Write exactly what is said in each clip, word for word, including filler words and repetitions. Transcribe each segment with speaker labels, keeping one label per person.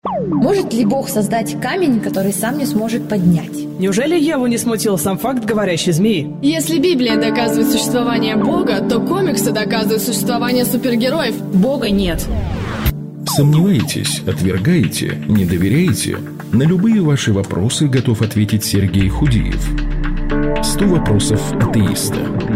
Speaker 1: Может ли Бог создать камень, который сам не сможет поднять?
Speaker 2: Неужели Еву не смутил сам факт говорящей змеи?
Speaker 3: Если Библия доказывает существование Бога, то комиксы доказывают существование супергероев.
Speaker 1: Бога нет.
Speaker 4: Сомневаетесь, отвергаете, не доверяете? На любые ваши вопросы готов ответить Сергей Худиев. сто вопросов атеиста.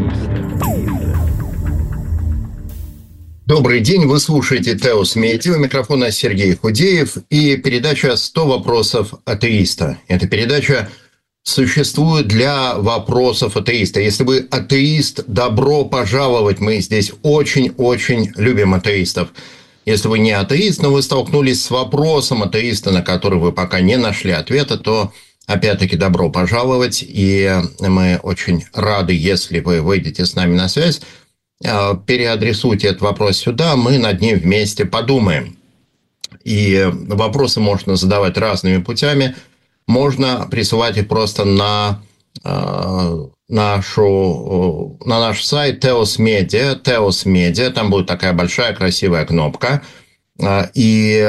Speaker 5: Добрый день, вы слушаете Теос Медиа, у микрофона Сергей Худеев и передача «сто вопросов атеиста». Эта передача существует для вопросов атеиста. Если вы атеист, добро пожаловать, мы здесь очень-очень любим атеистов. Если вы не атеист, но вы столкнулись с вопросом атеиста, на который вы пока не нашли ответа, то опять-таки добро пожаловать, и мы очень рады, если вы выйдете с нами на связь. Переадресуйте этот вопрос сюда, мы над ним вместе подумаем. И вопросы можно задавать разными путями. Можно присылать их просто на, э, нашу, на наш сайт Теос Медиа, Теос Медиа. Там будет такая большая красивая кнопка. И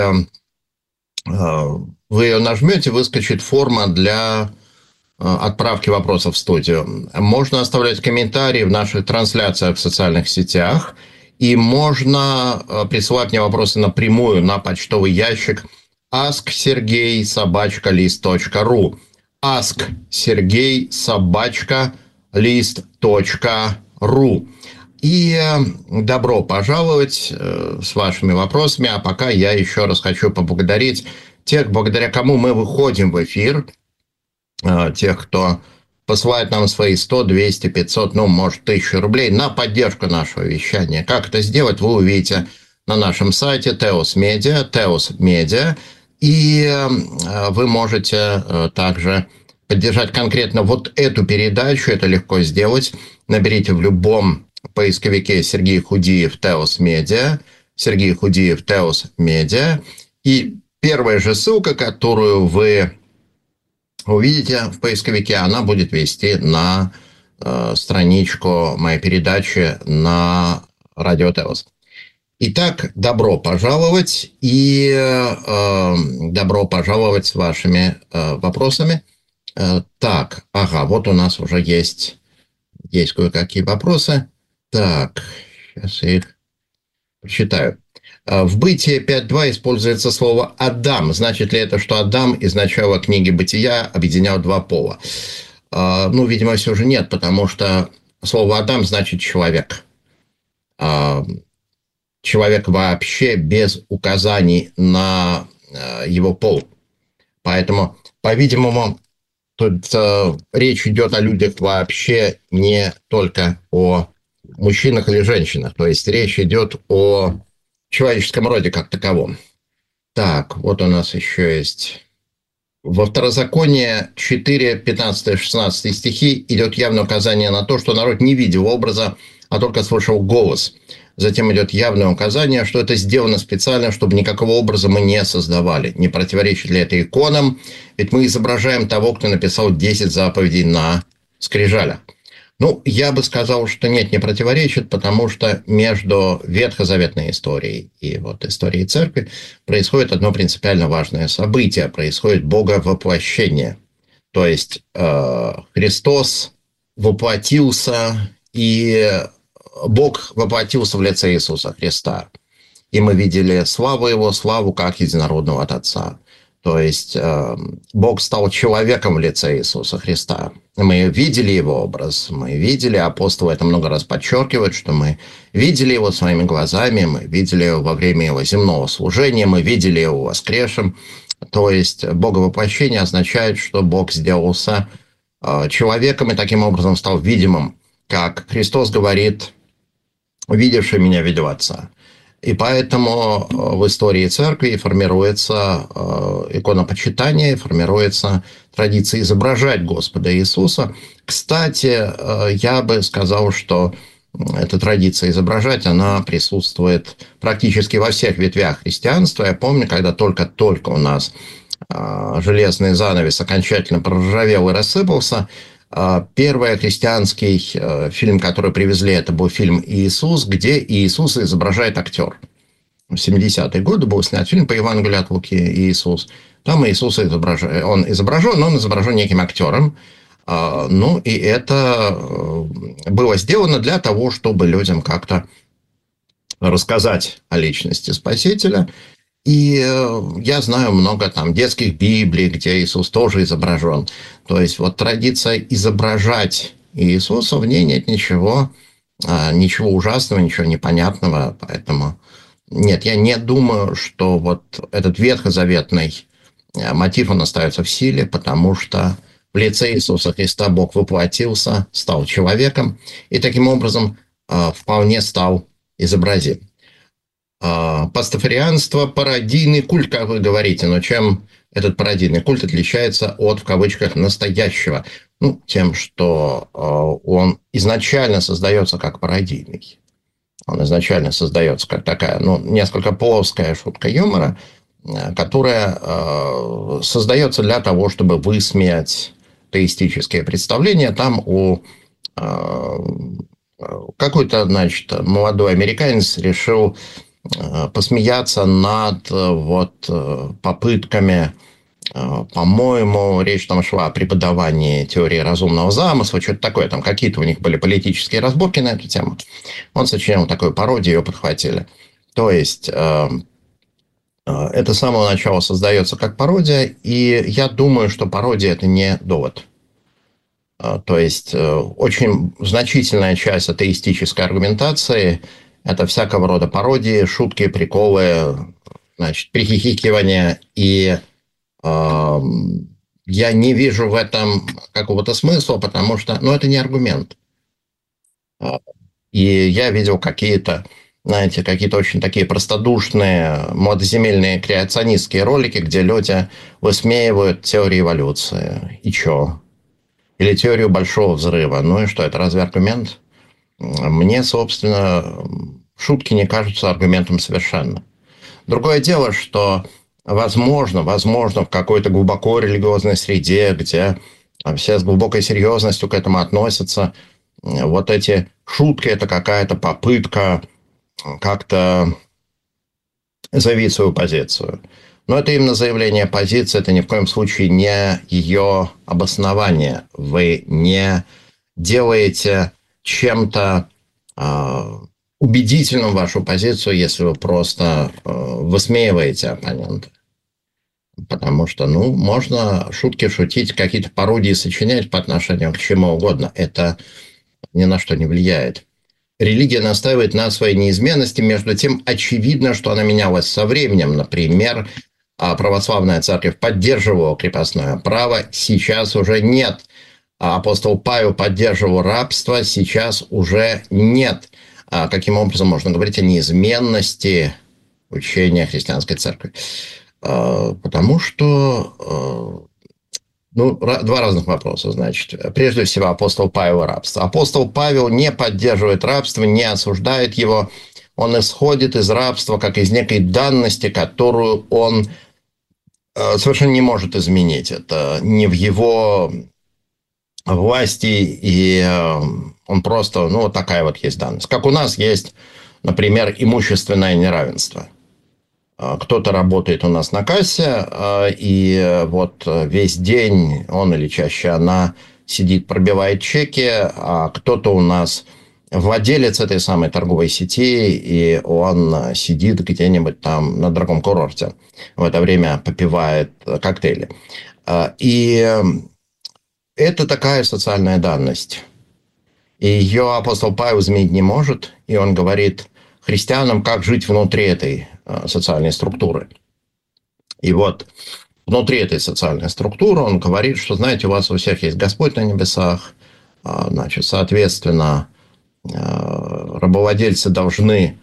Speaker 5: э, вы ее нажмете, выскочит форма для отправки вопросов в студию. Можно оставлять комментарии в наших трансляциях в социальных сетях. И можно присылать мне вопросы напрямую на почтовый ящик ask sergey собака лист точка ру. ask sergey собака лист точка ру. И добро пожаловать с вашими вопросами. А пока я еще раз хочу поблагодарить тех, благодаря кому мы выходим в эфир. Тех, кто посылает нам свои сто, двести, пятьсот, ну, может, тысячу рублей на поддержку нашего вещания. Как это сделать, вы увидите на нашем сайте Теос Медиа, Теос Медиа. И вы можете также поддержать конкретно вот эту передачу. Это легко сделать. Наберите в любом поисковике Сергей Худиев Теос Медиа, Сергей Худиев Теос Медиа. И первая же ссылка, которую вы увидите в поисковике, она будет вести на э, страничку моей передачи на Радио Теос. Итак, добро пожаловать и э, добро пожаловать с вашими э, вопросами. Э, так, ага, вот у нас уже есть, есть кое-какие вопросы. Так, сейчас я их прочитаю. В Бытие пять два используется слово «Адам». Значит ли это, что Адам из начала книги «Бытия» объединял два пола? Ну, видимо, все же нет, потому что слово «Адам» значит «человек». Человек вообще без указаний на его пол. Поэтому, по-видимому, тут речь идет о людях вообще не только о мужчинах или женщинах. То есть речь идет о человеческом роде как таковом. Так, вот у нас еще есть. Во Второзаконии четыре, пятнадцать, шестнадцать стихи идет явное указание на то, что народ не видел образа, а только слышал голос. Затем идет явное указание, что это сделано специально, чтобы никакого образа мы не создавали. Не противоречит ли это иконам? Ведь мы изображаем того, кто написал десять заповедей на скрижалях. Ну, я бы сказал, что нет, не противоречит, потому что между ветхозаветной историей и вот историей церкви происходит одно принципиально важное событие. Происходит боговоплощение. То есть э, Христос воплотился, и Бог воплотился в лице Иисуса Христа. И мы видели славу Его, славу как единородного от Отца. То есть э, Бог стал человеком в лице Иисуса Христа. Мы видели Его образ, мы видели, апостолы это много раз подчеркивают, что мы видели Его своими глазами, мы видели Его во время Его земного служения, мы видели Его воскресшим. То есть боговоплощение означает, что Бог сделался э, человеком и таким образом стал видимым. Как Христос говорит, «Видевший меня видел Отца». И поэтому в истории церкви формируется иконопочитание, формируется традиция изображать Господа Иисуса. Кстати, я бы сказал, что эта традиция изображать, она присутствует практически во всех ветвях христианства. Я помню, когда только-только у нас железный занавес окончательно проржавел и рассыпался, первый христианский фильм, который привезли, это был фильм «Иисус», где Иисуса изображает актер. в семидесятые годы был снят фильм по Евангелию от Луки «Иисус». Там Иисус изображен, он изображен, но он изображен неким актером. Ну, и это было сделано для того, чтобы людям как-то рассказать о личности Спасителя. И я знаю много там детских библий, где Иисус тоже изображен. То есть, вот традиция изображать Иисуса, в ней нет ничего, ничего ужасного, ничего непонятного. Поэтому нет, я не думаю, что вот этот ветхозаветный мотив, он остается в силе, потому что в лице Иисуса Христа Бог воплотился, стал человеком и таким образом вполне стал изобразим. Пастафарианство, пародийный культ, как вы говорите, но чем этот пародийный культ отличается от, в кавычках, настоящего? Ну, тем, что он изначально создается как пародийный. Он изначально создается как такая, ну, несколько плоская шутка юмора, которая создается для того, чтобы высмеять теистические представления. Там у какой-то, значит, молодой американец решил посмеяться над вот попытками, по-моему, речь там шла о преподавании теории разумного замысла, что-то такое, там какие-то у них были политические разборки на эту тему. Он сочинял такую пародию, ее подхватили. То есть, это с самого начала создается как пародия, и я думаю, что пародия – это не довод. То есть, очень значительная часть атеистической аргументации – это всякого рода пародии, шутки, приколы, значит, прихихикивания. И э, я не вижу в этом какого-то смысла, потому что, ну, это не аргумент. И я видел какие-то, знаете, какие-то очень такие простодушные, младоземельные креационистские ролики, где люди высмеивают теорию эволюции. И чё? Или теорию большого взрыва. Ну и что, это разве аргумент? Мне, собственно, шутки не кажутся аргументом совершенно. Другое дело, что, возможно, возможно, в какой-то глубоко религиозной среде, где все с глубокой серьезностью к этому относятся, вот эти шутки – это какая-то попытка как-то заявить свою позицию. Но это именно заявление позиции, это ни в коем случае не ее обоснование. Вы не делаете чем-то э, убедительным вашу позицию, если вы просто э, высмеиваете оппонента. Потому что, ну, можно шутки шутить, какие-то пародии сочинять по отношению к чему угодно. Это ни на что не влияет. Религия настаивает на своей неизменности, между тем очевидно, что она менялась со временем. Например, православная церковь поддерживала крепостное право, сейчас уже нет. Апостол Павел поддерживал рабство, сейчас уже нет. Каким образом можно говорить о неизменности учения христианской церкви? Потому что, ну, два разных вопроса, значит. Прежде всего, апостол Павел и рабство. Апостол Павел не поддерживает рабство, не осуждает его. Он исходит из рабства как из некой данности, которую он совершенно не может изменить. Это не в его власти, и он просто, ну, вот такая вот есть данность. Как у нас есть, например, имущественное неравенство. Кто-то работает у нас на кассе, и вот весь день он или чаще она сидит, пробивает чеки, а кто-то у нас владелец этой самой торговой сети, и он сидит где-нибудь там на дорогом курорте. В это время попивает коктейли. И это такая социальная данность. И ее апостол Павел изменить не может, и он говорит христианам, как жить внутри этой социальной структуры. И вот внутри этой социальной структуры он говорит, что, знаете, у вас у всех есть Господь на небесах, значит, соответственно, рабовладельцы должны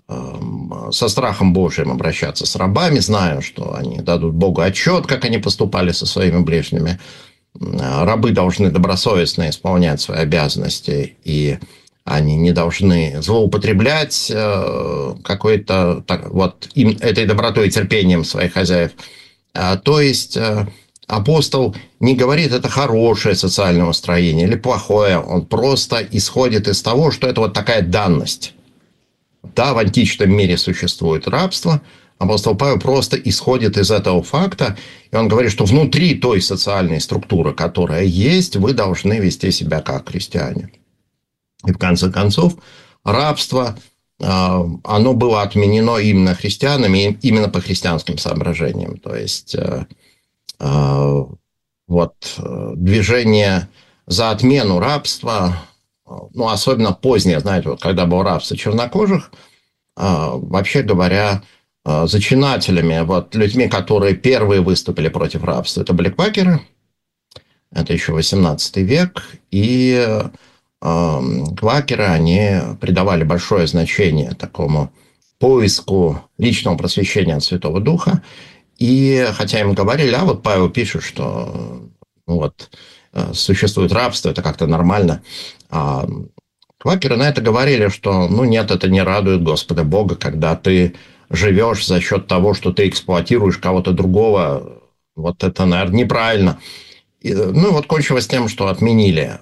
Speaker 5: со страхом Божьим обращаться с рабами, зная, что они дадут Богу отчет, как они поступали со своими ближними. Рабы должны добросовестно исполнять свои обязанности, и они не должны злоупотреблять какой-то вот им, этой добротой и терпением своих хозяев. То есть апостол не говорит, это хорошее социальное устроение или плохое. Он просто исходит из того, что это вот такая данность. да, в античном мире существует рабство. Апостол Павел просто исходит из этого факта, и он говорит, что внутри той социальной структуры, которая есть, вы должны вести себя как христиане. И в конце концов, рабство, оно было отменено именно христианами, именно по христианским соображениям. То есть, вот, движение за отмену рабства, ну, особенно позднее, знаете, вот, когда было рабство чернокожих, вообще говоря, зачинателями, вот, людьми, которые первые выступили против рабства, это были квакеры, это еще восемнадцатый век, и квакеры, они придавали большое значение такому поиску личного просвещения от Святого Духа. И хотя им говорили, а вот Павел пишет, что ну, вот, существует рабство, это как-то нормально. А квакеры на это говорили, что ну нет, это не радует Господа Бога, когда ты живешь за счет того, что ты эксплуатируешь кого-то другого. Вот это, наверное, неправильно. И, ну вот кончилось тем, что отменили.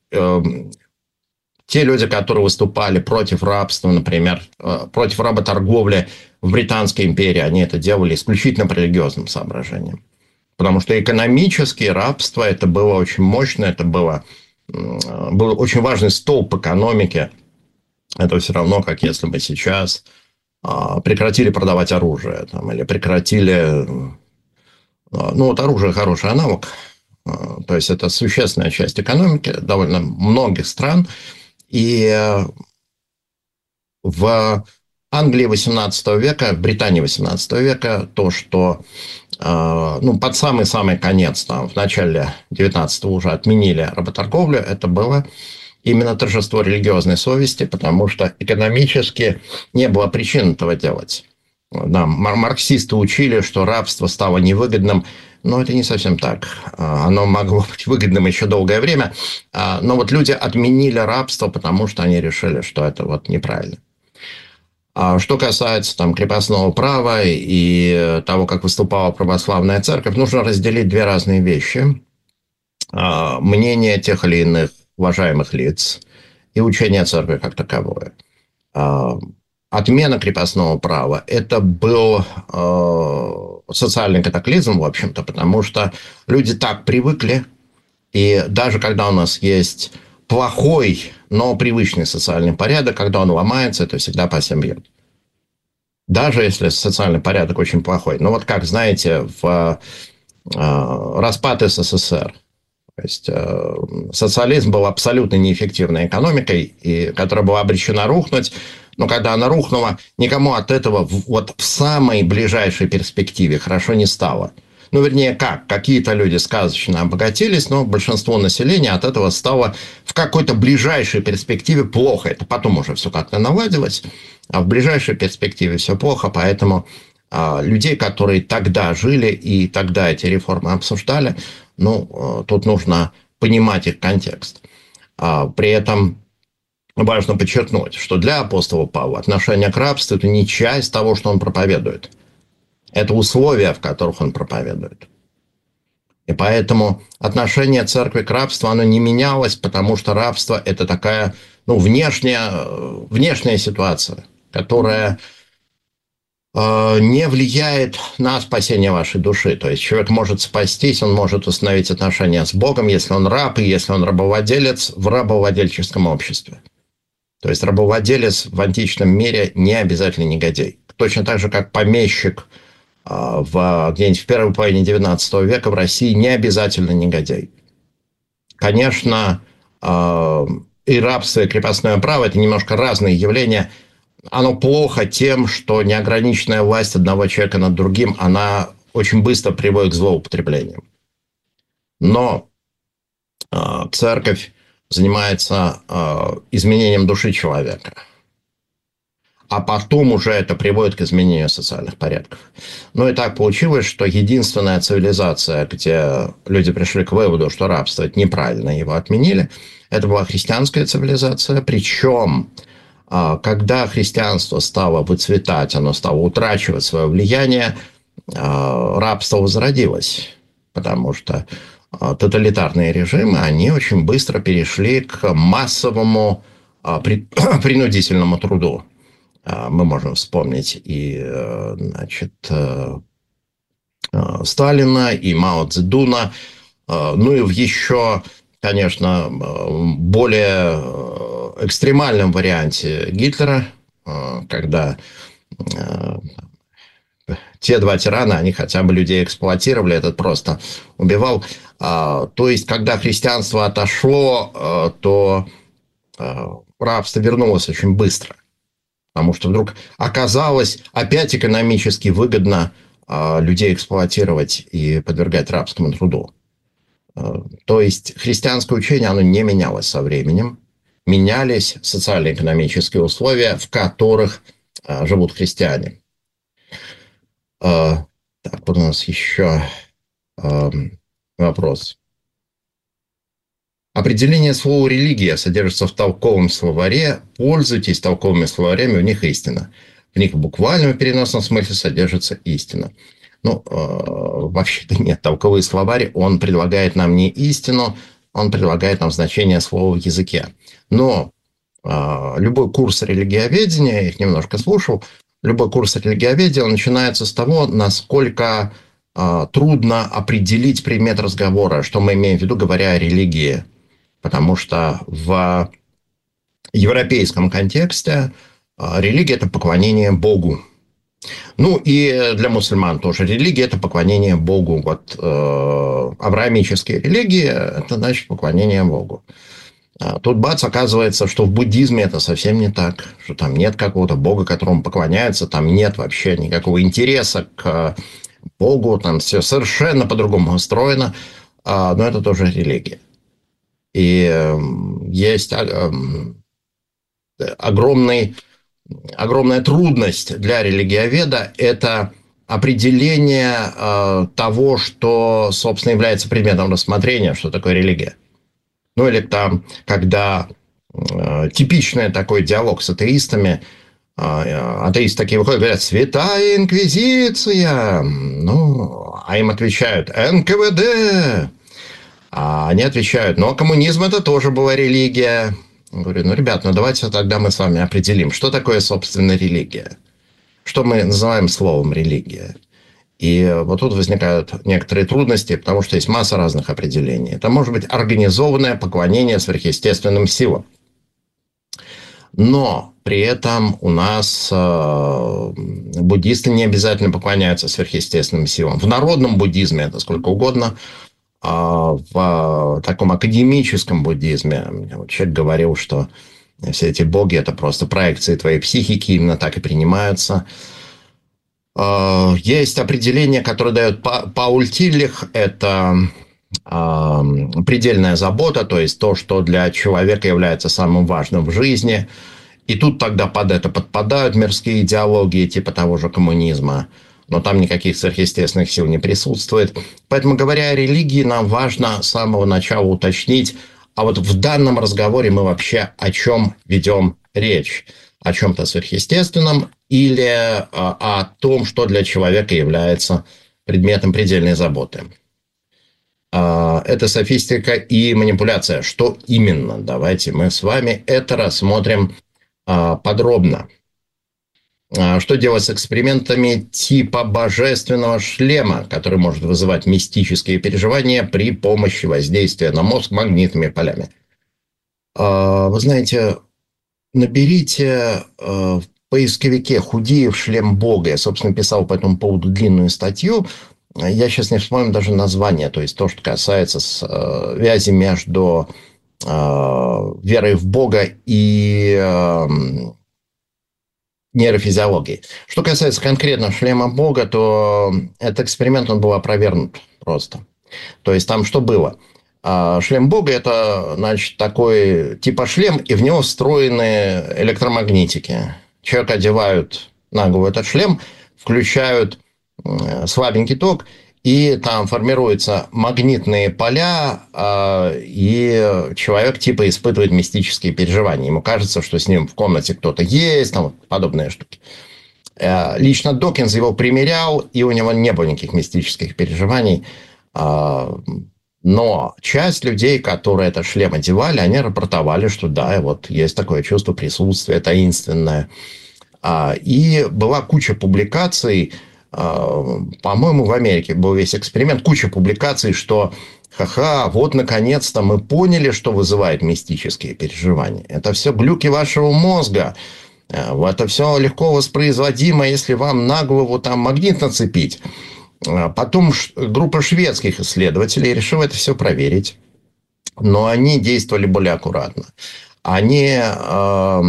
Speaker 5: Те люди, которые выступали против рабства, например, против работорговли в Британской империи, они это делали исключительно по религиозным соображениям. Потому что экономически рабство это было очень мощно, это было, был очень важный столб экономики. Это все равно, как если бы сейчас прекратили продавать оружие там, или прекратили... Ну, вот оружие хороший аналог. То есть, это существенная часть экономики довольно многих стран. И в Англии восемнадцатого века, в Британии восемнадцатого века, то, что ну, под самый-самый конец, там, в начале девятнадцатого уже отменили работорговлю, это было именно торжество религиозной совести, потому что экономически не было причин этого делать. Да, марксисты учили, что рабство стало невыгодным, но это не совсем так. Оно могло быть выгодным еще долгое время, но вот люди отменили рабство, потому что они решили, что это вот неправильно. А что касается там, крепостного права и того, как выступала православная церковь, нужно разделить две разные вещи. Мнение тех или иных уважаемых лиц и учение церкви как таковое. Отмена крепостного права – это был э, социальный катаклизм, в общем-то, потому что люди так привыкли, и даже когда у нас есть плохой, но привычный социальный порядок, когда он ломается, это всегда по всем бьет. Даже если социальный порядок очень плохой. Но вот как, знаете, в э, распад СССР, то есть э, социализм был абсолютно неэффективной экономикой, и, которая была обречена рухнуть. Но когда она рухнула, никому от этого вот в самой ближайшей перспективе хорошо не стало. Ну, вернее, как? Какие-то люди сказочно обогатились, но большинство населения от этого стало в какой-то ближайшей перспективе плохо. Это потом уже все как-то наладилось, а в ближайшей перспективе все плохо. Поэтому а, людей, которые тогда жили и тогда эти реформы обсуждали, ну, тут нужно понимать их контекст. А, при этом... Важно подчеркнуть, что для апостола Павла отношение к рабству – это не часть того, что он проповедует. Это условия, в которых он проповедует. И поэтому отношение церкви к рабству, оно не менялось, потому что рабство – это такая ну, внешняя, внешняя ситуация, которая э, не влияет на спасение вашей души. То есть человек может спастись, он может установить отношения с Богом, если он раб и если он рабовладелец в рабовладельческом обществе. То есть рабовладелец в античном мире не обязательно негодяй. Точно так же, как помещик в, где-нибудь в первой половине девятнадцатого века в России не обязательно негодяй. Конечно, и рабство, и крепостное право – это немножко разные явления. Оно плохо тем, что неограниченная власть одного человека над другим, она очень быстро приводит к злоупотреблениям. Но церковь занимается э, изменением души человека. А потом уже это приводит к изменению социальных порядков. Ну и так получилось, что единственная цивилизация, где люди пришли к выводу, что рабство это неправильно, его отменили, это была христианская цивилизация. Причем, э, когда христианство стало выцветать, оно стало утрачивать свое влияние, э, рабство возродилось. Потому что тоталитарные режимы, они очень быстро перешли к массовому принудительному труду. Мы можем вспомнить и, значит, Сталина, и Мао Цзэдуна, ну и в еще, конечно, более экстремальном варианте Гитлера, когда те два тирана, они хотя бы людей эксплуатировали, этот просто убивал. То есть, когда христианство отошло, то рабство вернулось очень быстро. Потому что вдруг оказалось опять экономически выгодно людей эксплуатировать и подвергать рабскому труду. То есть, христианское учение, оно не менялось со временем. Менялись социально-экономические условия, в которых живут христиане. Так, вот у нас еще вопрос. Определение слова «религия» содержится в толковом словаре. Пользуйтесь толковыми словарями, в них истина. В них в буквальном и переносном смысле содержится истина. Ну, э, вообще-то нет. Толковый словарь, он предлагает нам не истину, он предлагает нам значение слова в языке. Но э, любой курс религиоведения, я их немножко слушал, любой курс религиоведения начинается с того, насколько э, трудно определить предмет разговора, что мы имеем в виду, говоря о религии. Потому что в европейском контексте религия – это поклонение Богу. Ну, и для мусульман тоже религия – это поклонение Богу. Вот э, авраамические религии – это, значит, поклонение Богу. А тут бац, оказывается, что в буддизме это совсем не так. Что там нет какого-то Бога, которому поклоняются, там нет вообще никакого интереса к Богу, там все совершенно по-другому устроено. А, но это тоже религия. И э, есть э, огромный, огромная трудность для религиоведа – это определение э, того, что, собственно, является предметом рассмотрения, что такое религия. Ну, или там, когда э, типичный такой диалог с атеистами, э, атеисты такие выходят и говорят: «Святая Инквизиция!» Ну, а им отвечают: «эн ка вэ дэ!» А они отвечают: «Ну, коммунизм – это тоже была религия». Я говорю: ну, ребят, ну давайте тогда мы с вами определим, что такое, собственно, религия. Что мы называем словом религия. И вот тут возникают некоторые трудности, потому что есть масса разных определений. Это может быть организованное поклонение сверхъестественным силам. Но при этом у нас э, буддисты не обязательно поклоняются сверхъестественным силам. В народном буддизме это сколько угодно. А в таком академическом буддизме человек говорил, что все эти боги – это просто проекции твоей психики, именно так и принимаются. Есть определение, которое дает Пауль Тиллих, это предельная забота, то есть то, что для человека является самым важным в жизни. И тут тогда под это подпадают мирские идеологии типа того же коммунизма. Но там никаких сверхъестественных сил не присутствует. Поэтому, говоря о религии, нам важно с самого начала уточнить, а вот в данном разговоре мы вообще о чем ведем речь? О чем-то сверхъестественном или о том, что для человека является предметом предельной заботы? Это софистика и манипуляция. Что именно? Давайте мы с вами это рассмотрим подробно. Что делать с экспериментами типа божественного шлема, который может вызывать мистические переживания при помощи воздействия на мозг магнитными полями? Вы знаете, наберите в поисковике «Худеев шлем Бога». Я, собственно, писал по этому поводу длинную статью. Я сейчас не вспомню даже название, то есть то, что касается связи между верой в Бога и нейрофизиологии. Что касается конкретно шлема Бога, то этот эксперимент, он был опровергнут просто. То есть там что было? Шлем Бога – это, значит, такой типа шлем, и в него встроены электромагнитики. Человек одевают на голову этот шлем, включают слабенький ток, и там формируются магнитные поля, и человек типа испытывает мистические переживания. Ему кажется, что с ним в комнате кто-то есть, там вот подобные штуки. Лично Докинз его примерял, и у него не было никаких мистических переживаний. Но часть людей, которые этот шлем одевали, они рапортовали, что да, вот есть такое чувство присутствия таинственное. И была куча публикаций, по-моему, в Америке был весь эксперимент, куча публикаций, что ха-ха, вот наконец-то мы поняли, что вызывает мистические переживания. Это все глюки вашего мозга. Это все легко воспроизводимо, если вам на голову там магнит нацепить. Потом группа шведских исследователей решила это все проверить. Но они действовали более аккуратно. Они э,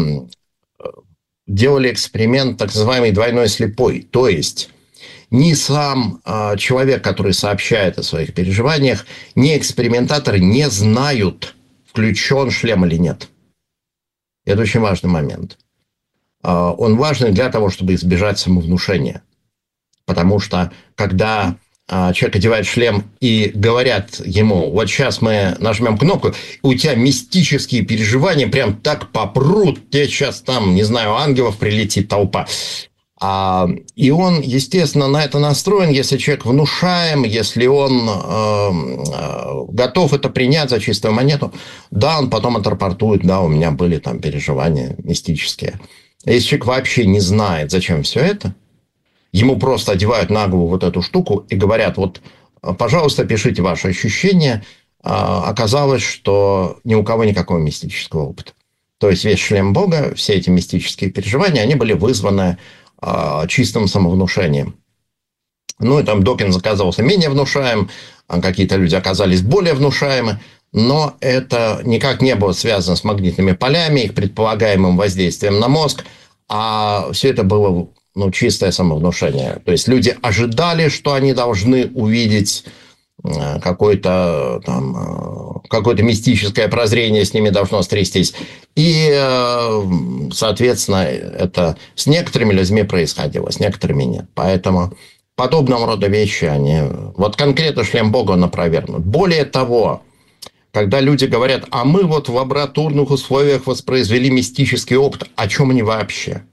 Speaker 5: делали эксперимент так называемый двойной слепой. То есть ни сам э, человек, который сообщает о своих переживаниях, ни экспериментатор не знают, включен шлем или нет. Это очень важный момент. Э, он важный для того, чтобы избежать самовнушения. Потому что когда э, человек одевает шлем и говорят ему, вот сейчас мы нажмем кнопку, и у тебя мистические переживания прям так попрут, тебе сейчас там, не знаю, ангелов прилетит толпа. А, и он, естественно, на это настроен, если человек внушаем, если он э, э, готов это принять за чистую монету, да, он потом отрапортует, да, у меня были там переживания мистические. Если человек вообще не знает, зачем все это, ему просто одевают на голову вот эту штуку и говорят, вот, пожалуйста, пишите ваши ощущения. А, оказалось, что ни у кого никакого мистического опыта. То есть весь шлем Бога, все эти мистические переживания, они были вызваны а, чистым самовнушением. Ну, и там Докинз оказался менее внушаем, а какие-то люди оказались более внушаемы, но это никак не было связано с магнитными полями, их предполагаемым воздействием на мозг, а все это было... Ну, чистое самовнушение. То есть люди ожидали, что они должны увидеть какое-то там, какое-то мистическое прозрение, с ними должно стрястись. И, соответственно, это с некоторыми людьми происходило, с некоторыми нет. Поэтому подобного рода вещи, они... Вот конкретно шлем Бога он опровергнут. Более того, когда люди говорят, а мы вот в лабораторных условиях воспроизвели мистический опыт, о чем они вообще?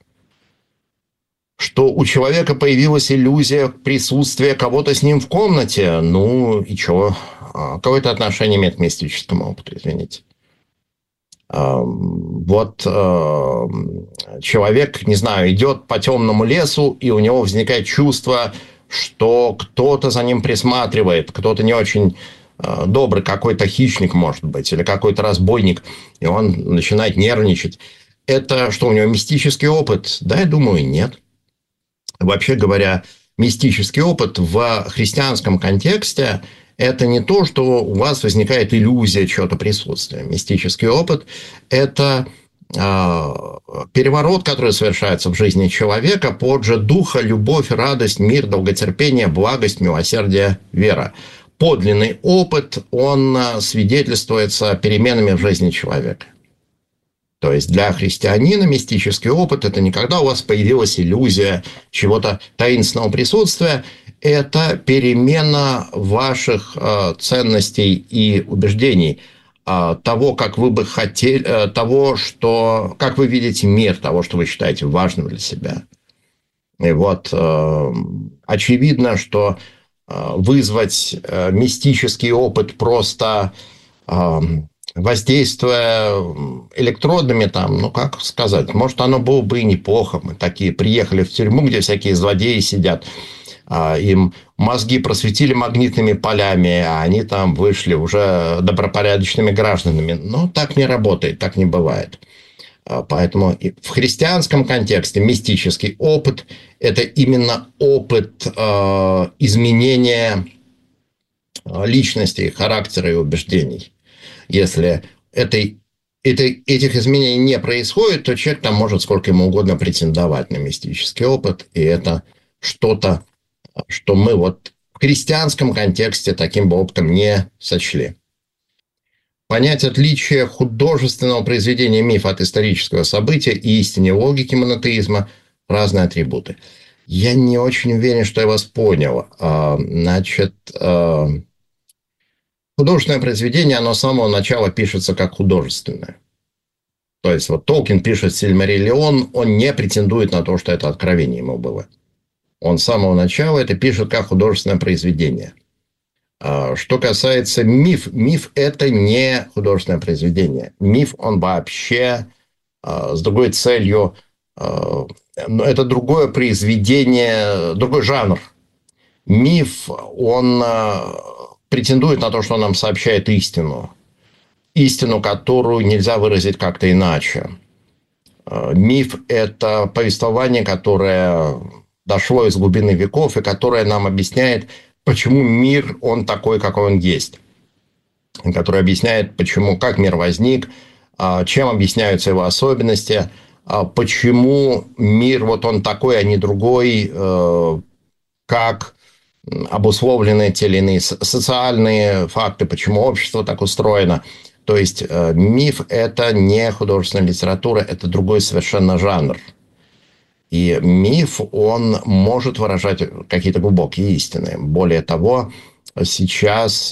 Speaker 5: Что у человека появилась иллюзия присутствия кого-то с ним в комнате. Ну, и чего? Какое-то отношение имеет к мистическому опыту, извините. Вот человек, не знаю, идет по темному лесу, и у него возникает чувство, что кто-то за ним присматривает, кто-то не очень добрый, какой-то хищник, может быть, или какой-то разбойник, и он начинает нервничать. Это что, у него мистический опыт? Да, я думаю, нет. Вообще говоря, мистический опыт в христианском контексте – это не то, что у вас возникает иллюзия чего-то присутствия. Мистический опыт – это э, переворот, который совершается в жизни человека, плод же духа, любовь, радость, мир, долготерпение, благость, милосердие, вера. Подлинный опыт, он свидетельствуется переменами в жизни человека. То есть для христианина мистический опыт – это не когда у вас появилась иллюзия чего-то таинственного присутствия, это перемена ваших э, ценностей и убеждений, э, того, как вы бы хотели, э, того, что, как вы видите мир, того, что вы считаете важным для себя. И вот э, очевидно, что э, вызвать э, мистический опыт просто... Э, воздействуя электродами, там, ну, как сказать, может, оно было бы и неплохо. Мы такие приехали в тюрьму, где всякие злодеи сидят, им мозги просветили магнитными полями, а они там вышли уже добропорядочными гражданами. Но так не работает, так не бывает. Поэтому в христианском контексте мистический опыт – это именно опыт изменения личности, характера и убеждений. Если этой, этой, этих изменений не происходит, то человек там может сколько ему угодно претендовать на мистический опыт. И это что-то, что мы вот в христианском контексте таким бы опытом не сочли. Понять отличие художественного произведения мифа от исторического события и истинной логики монотеизма – разные атрибуты. Я не очень уверен, что я вас понял. Значит... Художественное произведение, оно с самого начала пишется как художественное. То есть, вот Толкин пишет «Сильмариллион», он не претендует на то, что это откровение ему было. Он с самого начала это пишет как художественное произведение. Что касается миф, миф – это не художественное произведение. Миф, он вообще с другой целью это другое произведение, другой жанр. Миф, он претендует на то, что он нам сообщает истину. Истину, которую нельзя выразить как-то иначе. Миф – это повествование, которое дошло из глубины веков и которое нам объясняет, почему мир, он такой, какой он есть. Которое объясняет, почему, как мир возник, чем объясняются его особенности, почему мир, вот он такой, а не другой, как обусловлены те или иные социальные факты, почему общество так устроено. То есть миф – это не художественная литература, это другой совершенно жанр. И миф, он может выражать какие-то глубокие истины. Более того, сейчас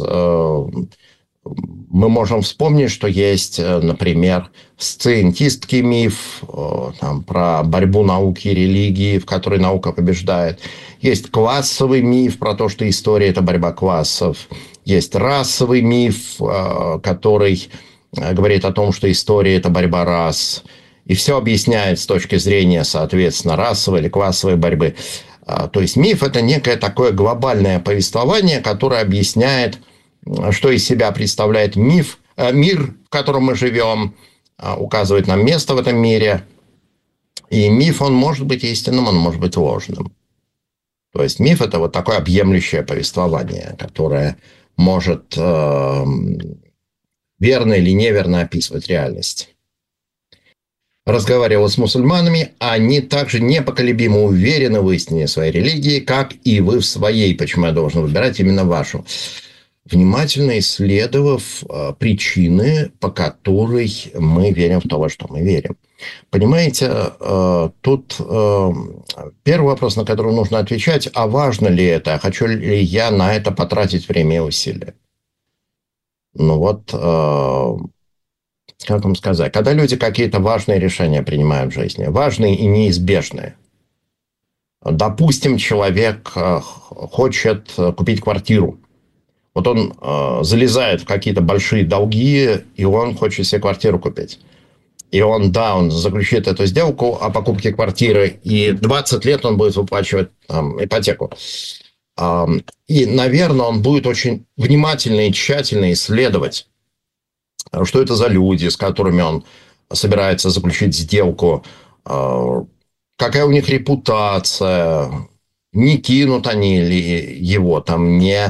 Speaker 5: мы можем вспомнить, что есть, например, сциентистский миф там, про борьбу науки и религии, в которой наука побеждает. Есть классовый миф про то, что история – это борьба классов. Есть расовый миф, который говорит о том, что история – это борьба рас. И все объясняет с точки зрения, соответственно, расовой или классовой борьбы. То есть миф – это некое такое глобальное повествование, которое объясняет, что из себя представляет миф, мир, в котором мы живем, указывает нам место в этом мире. И миф, он может быть истинным, он может быть ложным. То есть миф – это вот такое объемлющее повествование, которое может э, верно или неверно описывать реальность. Разговаривал с мусульманами, они также непоколебимо уверены в истине своей религии, как и вы в своей. Почему я должен выбирать именно вашу? Внимательно исследовав э, причины, по которой мы верим в то, во что мы верим. Понимаете, э, тут э, первый вопрос, на который нужно отвечать, а важно ли это, хочу ли я на это потратить время и усилия? Ну вот, э, как вам сказать, когда люди какие-то важные решения принимают в жизни, важные и неизбежные. Допустим, человек э, хочет купить квартиру. Вот он э, залезает в какие-то большие долги, и он хочет себе квартиру купить. И он, да, он заключит эту сделку о покупке квартиры, и двадцать лет он будет выплачивать там, ипотеку. Э, и, наверное, он будет очень внимательно и тщательно исследовать, что это за люди, с которыми он собирается заключить сделку, э, какая у них репутация, не кинут они ли его, там, не...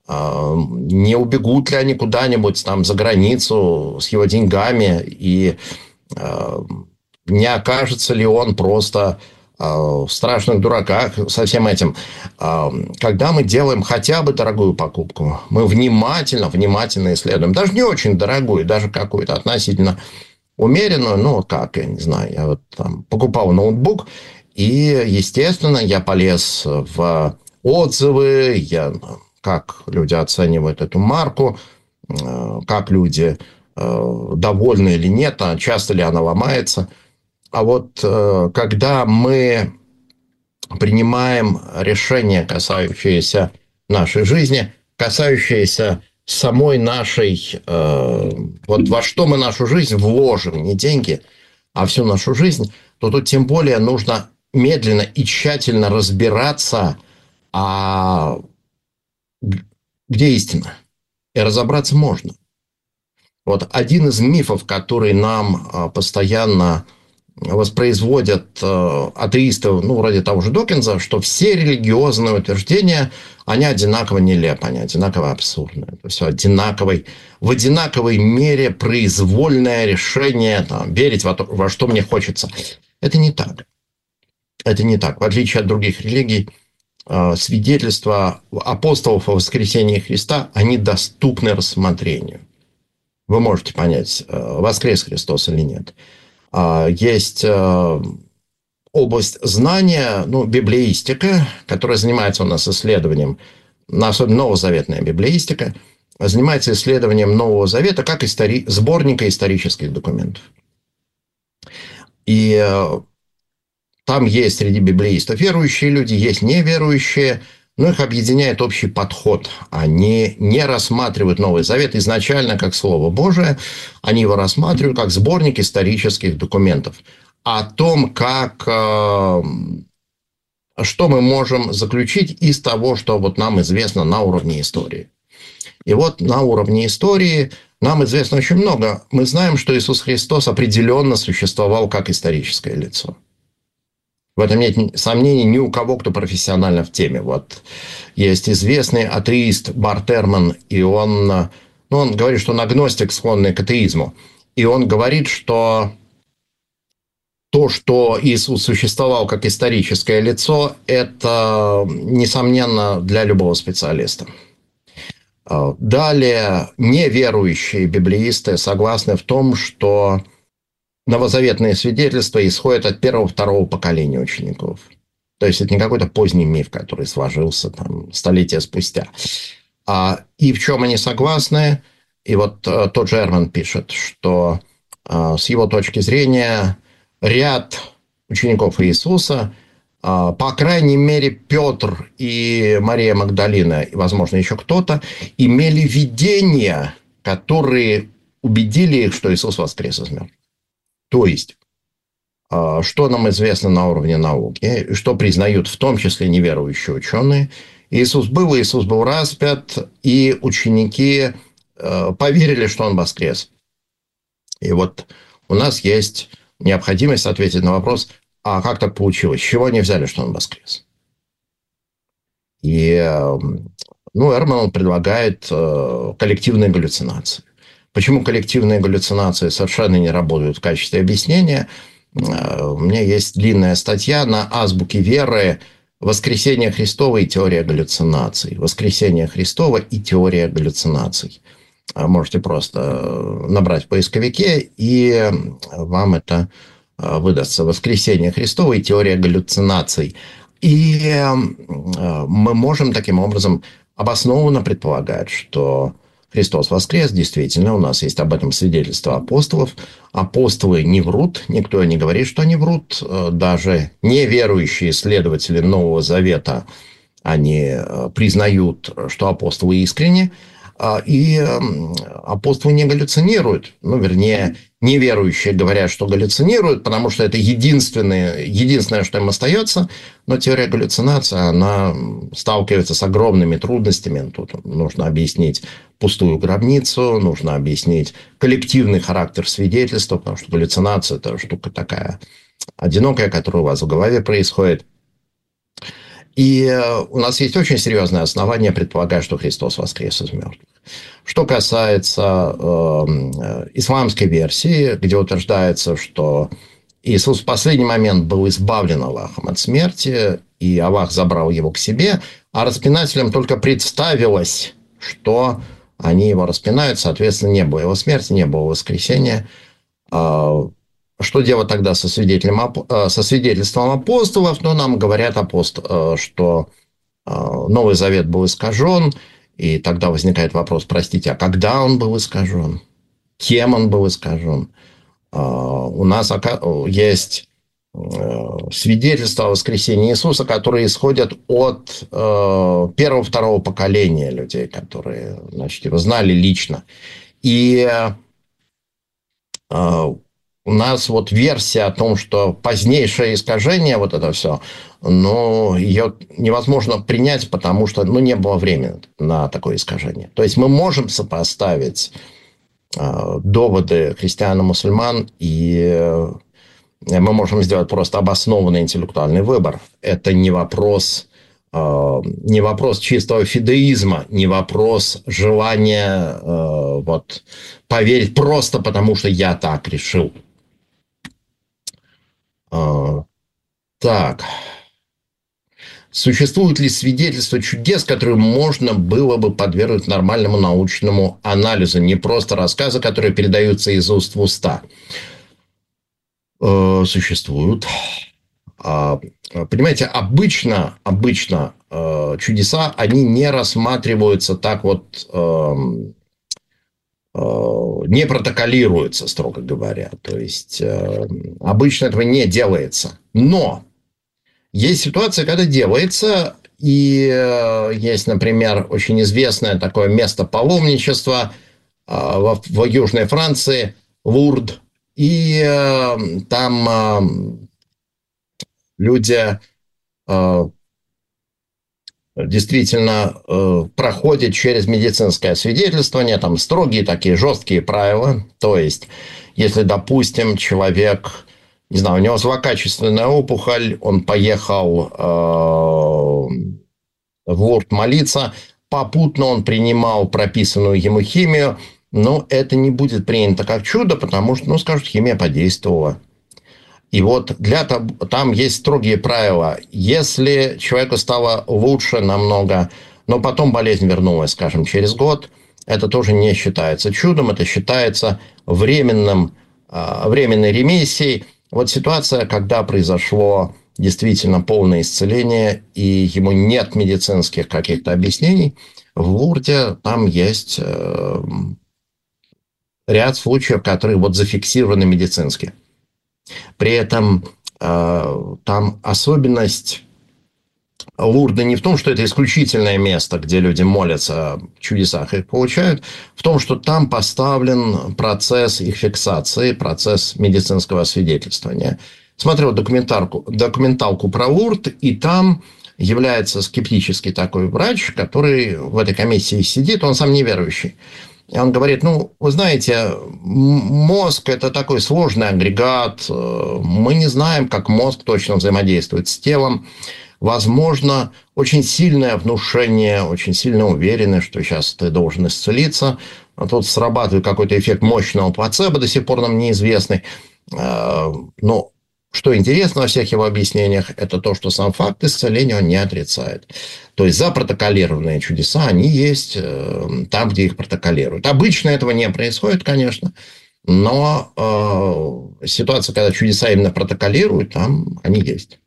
Speaker 5: не убегут ли они куда-нибудь там за границу с его деньгами, и э, не окажется ли он просто э, в страшных дураках со всем этим. Э, когда мы делаем хотя бы дорогую покупку, мы внимательно, внимательно исследуем, даже не очень дорогую, даже какую-то относительно умеренную, ну, как, я не знаю, я вот там покупал ноутбук, и, естественно, я полез в отзывы, я... как люди оценивают эту марку, как люди довольны или нет, часто ли она ломается. А вот когда мы принимаем решения, касающиеся нашей жизни, касающиеся самой нашей... Вот во что мы нашу жизнь вложим, не деньги, а всю нашу жизнь, то тут тем более нужно медленно и тщательно разбираться, а... где истина? И разобраться можно. Вот один из мифов, который нам постоянно воспроизводят атеисты, ну, вроде того же Докинза, что все религиозные утверждения, они одинаково нелепы, они одинаково абсурдны. Это все одинаковой, в одинаковой мере произвольное решение там, верить во, то, во что мне хочется. Это не так. Это не так. В отличие от других религий, свидетельства апостолов о воскресении Христа, они доступны рассмотрению. Вы можете понять, воскрес Христос или нет. Есть область знания, ну, библеистика, которая занимается у нас исследованием, особенно новозаветная библеистика, занимается исследованием Нового Завета как истори... сборника исторических документов. И там есть среди библеистов верующие люди, есть неверующие, но их объединяет общий подход. Они не рассматривают Новый Завет изначально как Слово Божие, они его рассматривают как сборник исторических документов. о том, как, что мы можем заключить из того, что вот нам известно на уровне истории. И вот на уровне истории нам известно очень много. Мы знаем, что Иисус Христос определенно существовал как историческое лицо. В этом нет сомнений ни у кого, кто профессионально в теме. Вот есть известный атеист Барт Эрман, и он, ну, он говорит, что он агностик, склонный к атеизму. И он говорит, что то, что Иисус существовал как историческое лицо, это, несомненно, для любого специалиста. Далее, неверующие библеисты согласны в том, что новозаветные свидетельства исходят от первого-второго поколения учеников. То есть это не какой-то поздний миф, который сложился там столетия спустя. И в чем они согласны? И вот тот же Эрман пишет, что с его точки зрения ряд учеников Иисуса, по крайней мере, Петр и Мария Магдалина, и, возможно, еще кто-то, имели видения, которые убедили их, что Иисус воскрес из мертвых. То есть, что нам известно на уровне науки, что признают в том числе неверующие ученые, Иисус был, Иисус был распят, и ученики поверили, что Он воскрес. И вот у нас есть необходимость ответить на вопрос, а как так получилось? С чего они взяли, что Он воскрес? И, ну, Эрман предлагает коллективные галлюцинации. Почему коллективные галлюцинации совершенно не работают в качестве объяснения? У меня есть длинная статья на Азбуке Веры «Воскресение Христово и теория галлюцинаций». «Воскресение Христово и теория галлюцинаций». Можете просто набрать в поисковике, и вам это выдастся. «Воскресение Христово и теория галлюцинаций». И мы можем таким образом обоснованно предполагать, что Христос воскрес. Действительно, у нас есть об этом свидетельство апостолов. Апостолы не врут, никто не говорит, что они врут. Даже неверующие исследователи Нового Завета, они признают, что апостолы искренни. И апостолы не галлюцинируют. Ну, вернее, неверующие говорят, что галлюцинируют, потому что это единственное, единственное, что им остается. Но теория галлюцинации, она сталкивается с огромными трудностями. Тут нужно объяснить пустую гробницу, нужно объяснить коллективный характер свидетельства, потому что галлюцинация – это штука такая одинокая, которая у вас в голове происходит. И у нас есть очень серьезное основание предполагать, что Христос воскрес из мертвых. Что касается э, исламской версии, где утверждается, что Иисус в последний момент был избавлен Аллахом от смерти, и Аллах забрал его к себе, а распинателям только представилось, что они его распинают, соответственно, не было его смерти, не было воскресения. Что делать тогда со, со свидетельством апостолов? Ну, нам говорят, апостол, что Новый Завет был искажен, и тогда возникает вопрос, простите, а когда он был искажен? Кем он был искажен? У нас есть свидетельства о воскресении Иисуса, которые исходят от первого-второго поколения людей, которые, значит, его знали лично. И у нас вот версия о том, что позднейшее искажение, вот это все, но ее невозможно принять, потому что, ну, не было времени на такое искажение. То есть мы можем сопоставить э, доводы христиан и мусульман, и э, мы можем сделать просто обоснованный интеллектуальный выбор. Это не вопрос, э, не вопрос чистого фидеизма, не вопрос желания э, вот, поверить просто потому, что я так решил. Так. Существуют ли свидетельства чудес, которые можно было бы подвергнуть нормальному научному анализу? Не просто рассказы, которые передаются из уст в уста. Существуют. Понимаете, обычно, обычно чудеса, они не рассматриваются так вот... не протоколируется, строго говоря. То есть, э, обычно этого не делается. Но есть ситуация, когда делается, и э, есть, например, очень известное такое место паломничества э, в, в Южной Франции, Лурд, и э, там э, люди э, действительно э, проходят через медицинское освидетельствование, там строгие такие жесткие правила. То есть, если, допустим, человек, не знаю, у него злокачественная опухоль, он поехал э, в Лурд молиться, попутно он принимал прописанную ему химию, но это не будет принято как чудо, потому что, ну, скажут, химия подействовала. И вот для того, там есть строгие правила. Если человеку стало лучше намного, но потом болезнь вернулась, скажем, через год, это тоже не считается чудом, это считается временным, временной ремиссией. Вот ситуация, когда произошло действительно полное исцеление, и ему нет медицинских каких-то объяснений, в Лурде там есть э, ряд случаев, которые вот зафиксированы медицински. При этом э, там особенность Лурда не в том, что это исключительное место, где люди молятся о чудесах и их получают, в том, что там поставлен процесс их фиксации, процесс медицинского освидетельствования. Смотрел документалку, документалку про Лурд, и там является скептический такой врач, который в этой комиссии сидит, он сам неверующий. И он говорит, ну, вы знаете, мозг – это такой сложный агрегат, мы не знаем, как мозг точно взаимодействует с телом. Возможно, очень сильное внушение, очень сильно уверенность, что сейчас ты должен исцелиться. А тут срабатывает какой-то эффект мощного плацебо, до сих пор нам неизвестный. Но что интересно во всех его объяснениях, это то, что сам факт исцеления он не отрицает. То есть запротоколированные чудеса, они есть там, где их протоколируют. Обычно этого не происходит, конечно, но э, ситуация, когда чудеса именно протоколируют, там они есть.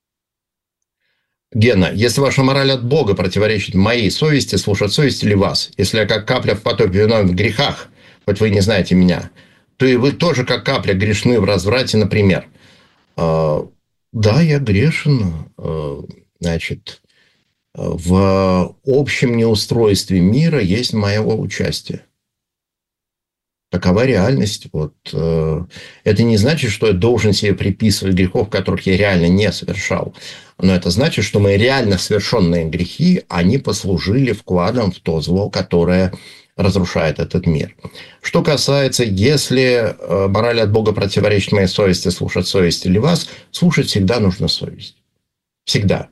Speaker 5: Гена, если ваша мораль от Бога противоречит моей совести, слушать совесть или вас? Если я как капля в потоке виновен в грехах, хоть вы не знаете меня, то и вы тоже как капля грешны в разврате, например. Да, я грешен, значит, в общем неустройстве мира есть моего участия. Такова реальность. Вот. Это не значит, что я должен себе приписывать грехов, которых я реально не совершал. Но это значит, что мои реально совершенные грехи, они послужили вкладом в то зло, которое разрушает этот мир. Что касается, если мораль от Бога противоречит моей совести, слушать совесть или вас, слушать всегда нужно совесть. Всегда.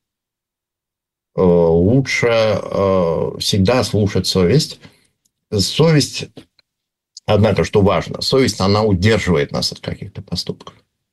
Speaker 5: Лучше всегда слушать совесть. Совесть, однако, что важно, совесть, она удерживает нас от каких-то поступков.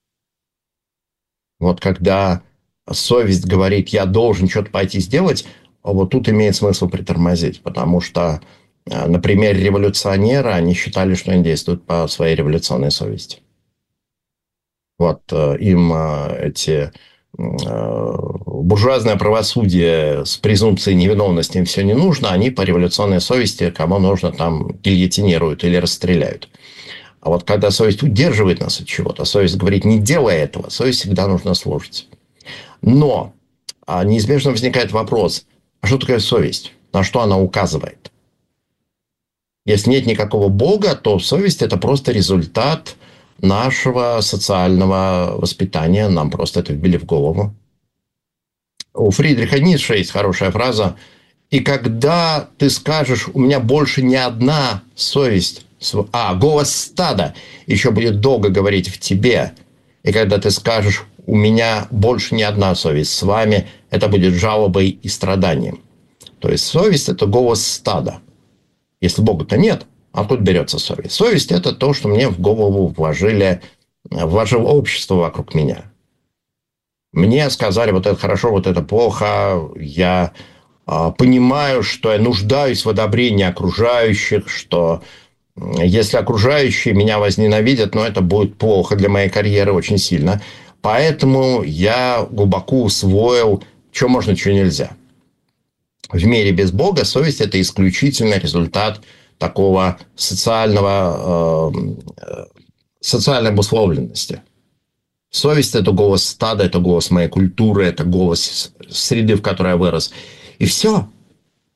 Speaker 5: Вот когда совесть говорит, я должен что-то пойти сделать, вот тут имеет смысл притормозить, потому что на примере революционера они считали, что они действуют по своей революционной совести. Вот им эти буржуазное правосудие с презумпцией невиновности им все не нужно, они по революционной совести кому нужно там гильотинируют или расстреляют. А вот когда совесть удерживает нас от чего-то, совесть говорит, не делай этого, совесть всегда нужно слушать. Но неизбежно возникает вопрос, а что такое совесть? На что она указывает? Если нет никакого Бога, то совесть – это просто результат нашего социального воспитания. Нам просто это вбили в голову. У Фридриха Ницше есть хорошая фраза. И когда ты скажешь, у меня больше не одна совесть, а голос стада еще будет долго говорить в тебе. И когда ты скажешь, у меня больше не одна совесть с вами, это будет жалобой и страданием. То есть совесть – это голос стада. Если Бога-то нет, откуда берется совесть? Совесть – это то, что мне в голову вложили, вложило общество вокруг меня. Мне сказали, вот это хорошо, вот это плохо. Я а, понимаю, что я нуждаюсь в одобрении окружающих, что если окружающие меня возненавидят, ну, это будет плохо для моей карьеры очень сильно. Поэтому я глубоко усвоил, что можно, что нельзя. В мире без Бога совесть – это исключительно результат такого социального, э, социальной обусловленности. Совесть – это голос стада, это голос моей культуры, это голос среды, в которой я вырос. И все.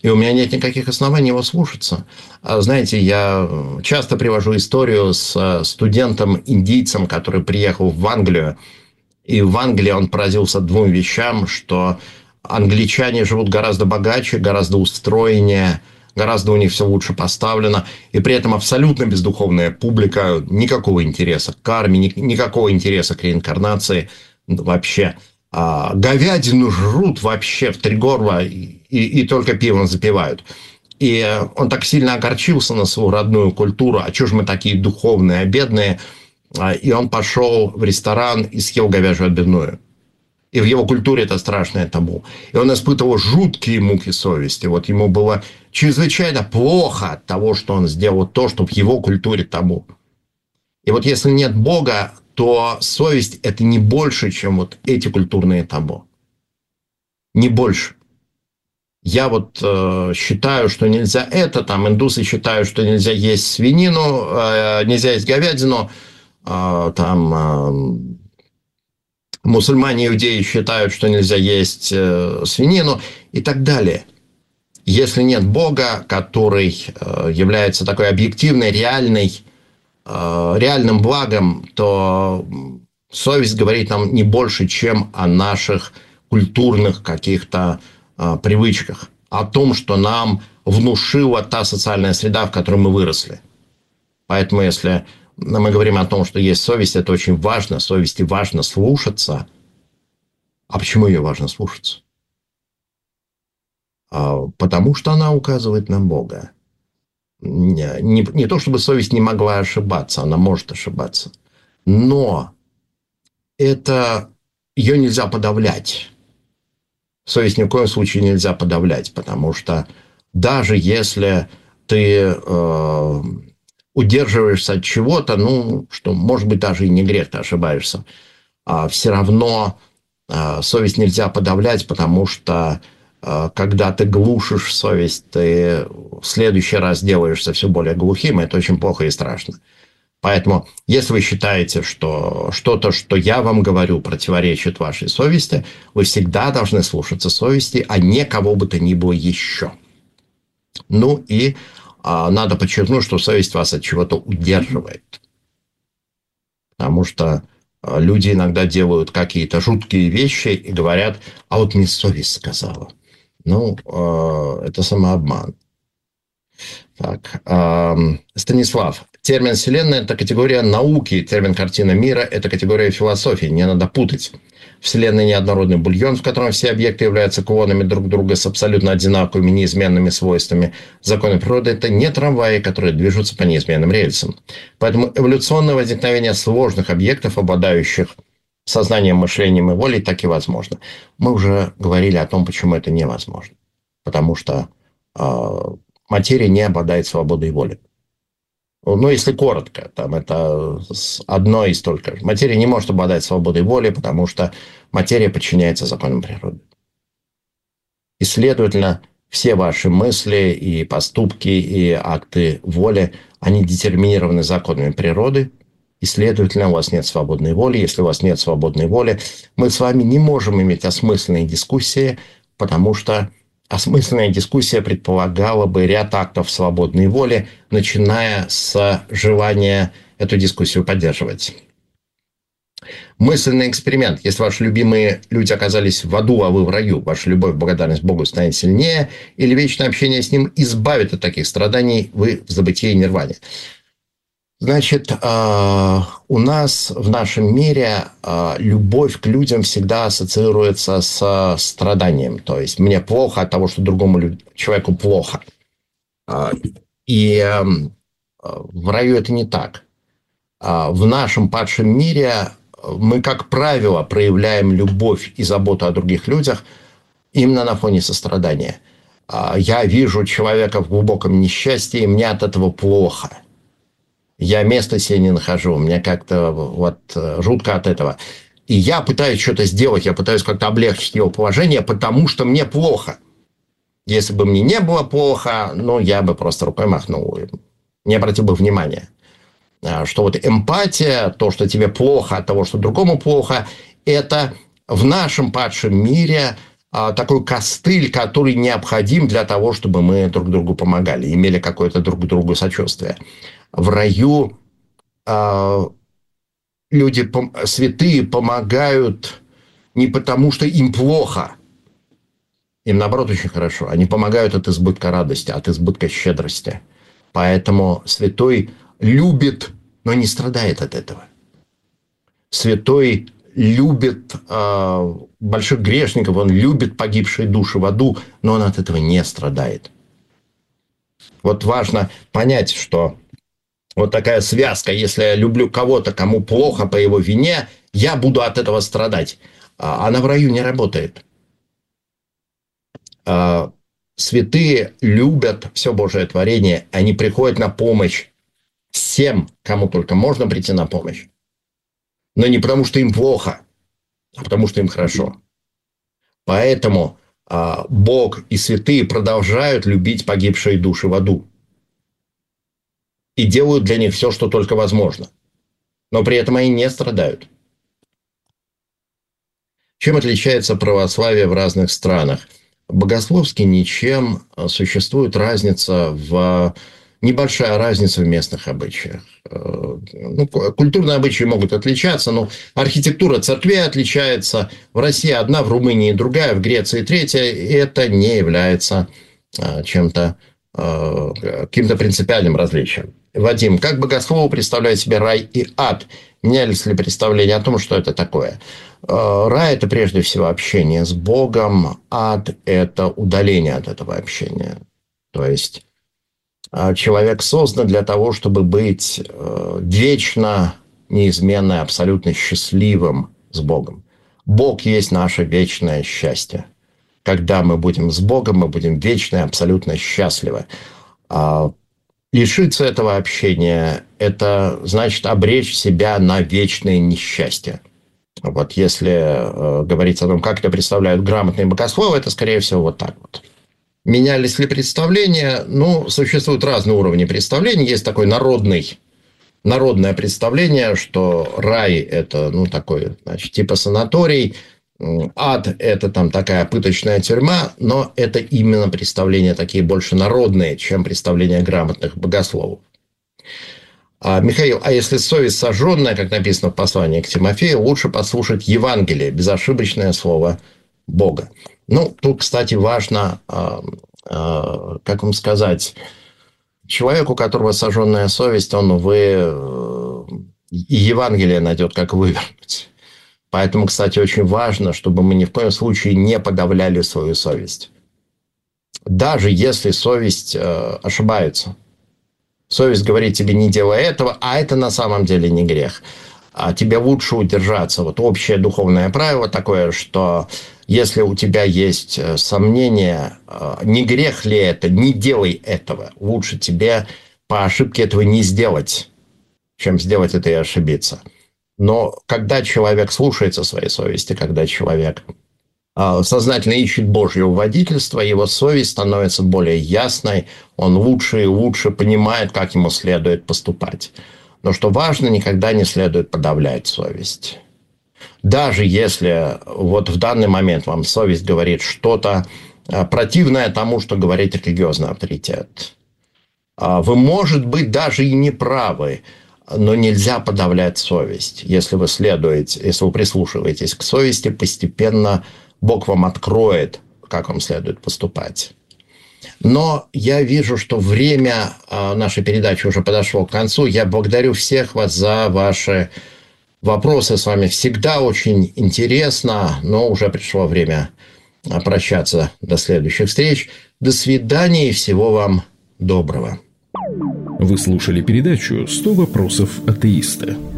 Speaker 5: И у меня нет никаких оснований его слушаться. Знаете, я часто привожу историю с студентом-индийцем, который приехал в Англию. И в Англии он поразился двум вещам, что англичане живут гораздо богаче, гораздо устроеннее, гораздо у них все лучше поставлено. И при этом абсолютно бездуховная публика, никакого интереса к карме, никакого интереса к реинкарнации вообще. А говядину жрут вообще в три горла и, и только пивом запивают. И он так сильно огорчился на свою родную культуру. А что ж мы такие духовные, бедные? И он пошел в ресторан и съел говяжью отбивную. И в его культуре это страшное табу. И он испытывал жуткие муки совести. Вот ему было чрезвычайно плохо от того, что он сделал то, что в его культуре табу. И вот если нет Бога, то совесть – это не больше, чем вот эти культурные табу. Не больше. Я вот э, считаю, что нельзя это, там индусы считают, что нельзя есть свинину, э, нельзя есть говядину, э, там э, мусульмане и иудеи считают, что нельзя есть э, свинину и так далее. Если нет Бога, который э, является такой объективной, реальной, реальным благом, то совесть говорит нам не больше, чем о наших культурных каких-то а, привычках, о том, что нам внушила та социальная среда, в которой мы выросли. Поэтому, если мы говорим о том, что есть совесть, это очень важно. Совести важно слушаться. А почему ее важно слушаться? А, потому что она указывает на Бога. Не, не, не то, чтобы совесть не могла ошибаться, она может ошибаться. Но это, ее нельзя подавлять. Совесть ни в коем случае нельзя подавлять, потому что даже если ты э, удерживаешься от чего-то, ну, что, может быть, даже и не грех, ты ошибаешься, а все равно э, совесть нельзя подавлять, потому что когда ты глушишь совесть, ты в следующий раз делаешься все более глухим, и это очень плохо и страшно. Поэтому, если вы считаете, что что-то, что я вам говорю, противоречит вашей совести, вы всегда должны слушаться совести, а не кого бы то ни было еще. Ну и а, надо подчеркнуть, что совесть вас от чего-то удерживает. Потому что а, люди иногда делают какие-то жуткие вещи и говорят, а вот мне совесть сказала. Ну, э, это самообман. Так, э, Станислав. Термин «вселенная» – это категория науки, термин «картина мира» – это категория философии. Не надо путать. Вселенная – неоднородный бульон, в котором все объекты являются клонами друг друга с абсолютно одинаковыми неизменными свойствами. Законы природы – это не трамваи, которые движутся по неизменным рельсам. Поэтому эволюционное возникновение сложных объектов, обладающих сознанием, мышлением и волей, так и возможно. Мы уже говорили о том, почему это невозможно. Потому что э, материя не обладает свободой воли. Ну, если коротко, там это одно из только. Материя не может обладать свободой воли, потому что материя подчиняется законам природы. И, следовательно, все ваши мысли и поступки, и акты воли, они детерминированы законами природы. И, следовательно, у вас нет свободной воли. Если у вас нет свободной воли, мы с вами не можем иметь осмысленные дискуссии, потому что осмысленная дискуссия предполагала бы ряд актов свободной воли, начиная с желания эту дискуссию поддерживать. Мысленный эксперимент. Если ваши любимые люди оказались в аду, а вы в раю, ваша любовь, благодарность Богу станет сильнее, или вечное общение с Ним избавит от таких страданий, вы в забытии и нирване. Значит, у нас в нашем мире любовь к людям всегда ассоциируется с страданием. То есть мне плохо от того, что другому человеку плохо. И в раю это не так. В нашем падшем мире мы, как правило, проявляем любовь и заботу о других людях именно на фоне сострадания. Я вижу человека в глубоком несчастье, и мне от этого плохо. Я места себе не нахожу, мне как-то вот жутко от этого. И я пытаюсь что-то сделать, я пытаюсь как-то облегчить его положение, потому что мне плохо. Если бы мне не было плохо, ну, я бы просто рукой махнул, не обратил бы внимания. Что вот эмпатия, то, что тебе плохо от того, что другому плохо, это в нашем падшем мире такой костыль, который необходим для того, чтобы мы друг другу помогали, имели какое-то друг другу сочувствие. В раю люди, святые, помогают не потому, что им плохо. Им, наоборот, очень хорошо. Они помогают от избытка радости, от избытка щедрости. Поэтому святой любит, но не страдает от этого. Святой любит э, больших грешников, он любит погибшие души в аду, но он от этого не страдает. Вот важно понять, что вот такая связка, если я люблю кого-то, кому плохо по его вине, я буду от этого страдать. Она в раю не работает. Святые любят все Божие творение, они приходят на помощь всем, кому только можно прийти на помощь. Но не потому, что им плохо, а потому, что им хорошо. Поэтому Бог и святые продолжают любить погибшие души в аду. И делают для них все, что только возможно. Но при этом они не страдают. Чем отличается православие в разных странах? Богословски ничем. Существует разница в... Небольшая разница в местных обычаях. Ну, культурные обычаи могут отличаться, но архитектура церквей отличается. В России одна, в Румынии другая, в Греции третья. И это не является чем-то, каким-то принципиальным различием. Вадим, как богословы представляют себе рай и ад? Менялись ли представления о том, что это такое? Рай – это прежде всего общение с Богом, ад – это удаление от этого общения. То есть человек создан для того, чтобы быть вечно, неизменно, абсолютно счастливым с Богом. Бог есть наше вечное счастье. Когда мы будем с Богом, мы будем вечно и абсолютно счастливы. Лишиться этого общения – это значит обречь себя на вечное несчастье. Вот если э, говорить о том, как это представляют грамотные богословы, это, скорее всего, вот так вот. Менялись ли представления? Ну, существуют разные уровни представлений. Есть такой народный, народное представление, что рай – это, ну, такой, значит, типа санаторий, ад – это там такая пыточная тюрьма, но это именно представления такие больше народные, чем представления грамотных богословов. А, Михаил, а если совесть сожженная, как написано в послании к Тимофею, лучше послушать Евангелие, безошибочное слово Бога. Ну, тут, кстати, важно, а, а, как вам сказать, человек, у которого сожженная совесть, он, увы, и Евангелие найдет, как вывернуть. Поэтому, кстати, очень важно, чтобы мы ни в коем случае не подавляли свою совесть. Даже если совесть э, ошибается. Совесть говорит тебе, не делай этого, а это на самом деле не грех. А тебе лучше удержаться. Вот общее духовное правило такое, что если у тебя есть сомнения, э, не грех ли это, не делай этого. Лучше тебе по ошибке этого не сделать, чем сделать это и ошибиться. Но когда человек слушается своей совести, когда человек э, сознательно ищет Божьего водительства, его совесть становится более ясной, он лучше и лучше понимает, как ему следует поступать. Но что важно, никогда не следует подавлять совесть. Даже если вот в данный момент вам совесть говорит что-то э, противное тому, что говорит религиозный авторитет. Э, вы, может быть, даже и не правы, но нельзя подавлять совесть. Если вы следуете, если вы прислушиваетесь к совести, постепенно Бог вам откроет, как вам следует поступать. Но я вижу, что время нашей передачи уже подошло к концу. Я благодарю всех вас за ваши вопросы. С вами всегда очень интересно, но уже пришло время прощаться. До следующих встреч. До свидания и всего вам доброго.
Speaker 4: Вы слушали передачу «сто вопросов атеиста».